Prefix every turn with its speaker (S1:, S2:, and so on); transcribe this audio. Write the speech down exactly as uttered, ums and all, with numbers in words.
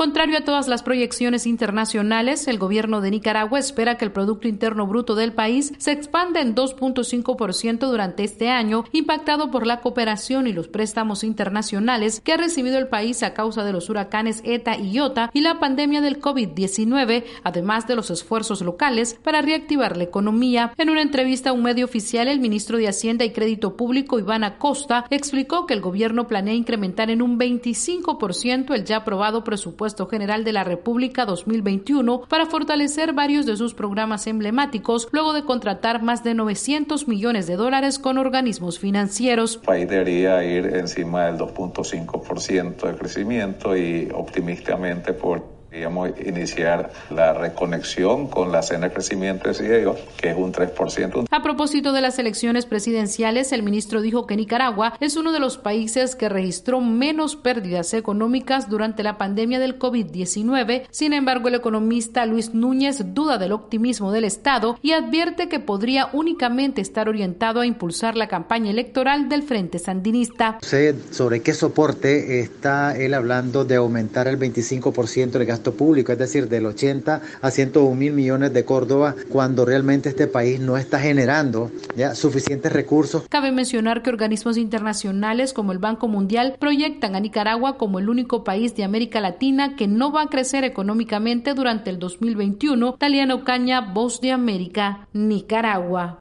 S1: Contrario a todas las proyecciones internacionales, el gobierno de Nicaragua espera que el Producto Interno Bruto del país se expanda en dos punto cinco por ciento durante este año, impactado por la cooperación y los préstamos internacionales que ha recibido el país a causa de los huracanes ETA y IOTA y la pandemia del COVID diecinueve, además de los esfuerzos locales para reactivar la economía. En una entrevista a un medio oficial, el ministro de Hacienda y Crédito Público, Iván Acosta, explicó que el gobierno planea incrementar en un veinticinco por ciento el ya aprobado presupuesto general de la República dos mil veintiuno para fortalecer varios de sus programas emblemáticos, luego de contratar más de novecientos millones de dólares con organismos financieros.
S2: El país debería ir encima del dos punto cinco por ciento de crecimiento y optimistamente por Digamos, iniciar la reconexión con la senda de crecimiento, decía yo, que es un tres por ciento.
S1: A propósito de las elecciones presidenciales, el ministro dijo que Nicaragua es uno de los países que registró menos pérdidas económicas durante la pandemia del COVID diecinueve. Sin embargo, el economista Luis Núñez duda del optimismo del Estado y advierte que podría únicamente estar orientado a impulsar la campaña electoral del Frente Sandinista.
S3: No sé sobre qué soporte está él hablando de aumentar el veinticinco por ciento del gasto público, es decir, del ochenta a ciento un mil millones de Córdoba, cuando realmente este país no está generando ya suficientes recursos.
S1: Cabe mencionar que organismos internacionales como el Banco Mundial proyectan a Nicaragua como el único país de América Latina que no va a crecer económicamente durante el dos mil veintiuno. Taliana Ocaña, Voz de América, Nicaragua.